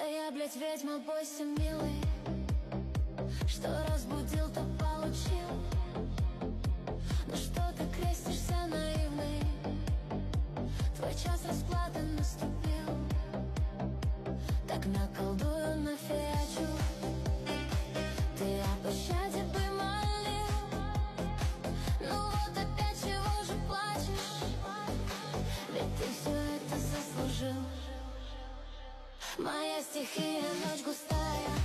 я, блядь, ведьма, бойся, милый. Что разбудил, то получил. Ну что ты крестишься, наивный? Твой час расплаты наступил. Так наколдую, нафиачу. Ты о пощаде бы молил. Ну вот опять чего же плачешь? Ведь ты все это заслужил. Моя стихия, ночь густая.